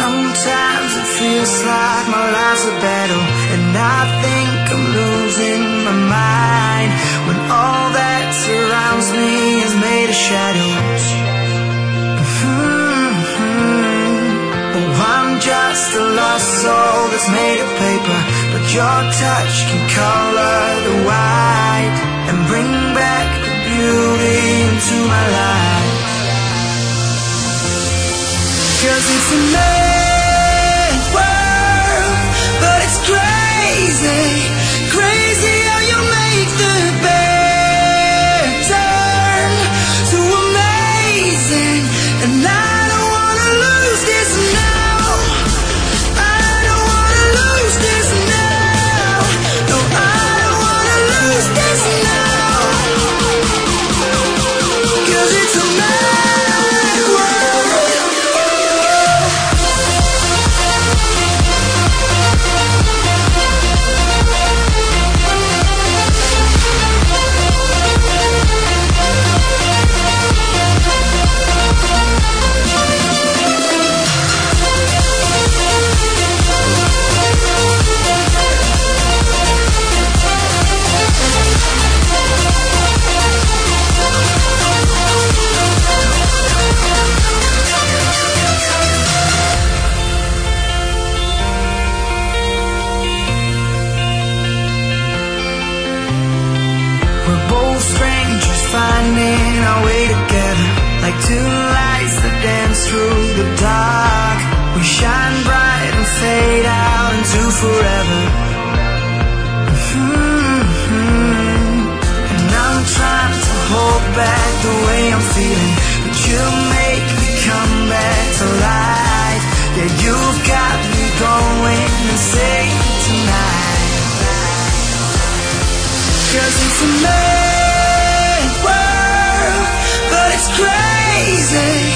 Sometimes it feels like my life's a battle, and I think I'm losing my mind when all that surrounds me is made of shadows. Oh, I'm just a lost soul that's made of paper, but your touch can color the white and bring back the beauty into my life. 'Cause it's a mad world, but it's crazy, crazy how you make the bad turn so amazing. And I don't wanna lose this now, I don't wanna lose this now, no, I don't wanna lose this now, 'cause it's a mad world. We're both strangers finding our way together, like two lights that dance through the dark. We shine bright and fade out into forever. And I'm trying to hold back the way I'm feeling, but you make me come back to life. Yeah, you've got me going insane tonight. 'Cause it's a mad world, but it's crazy,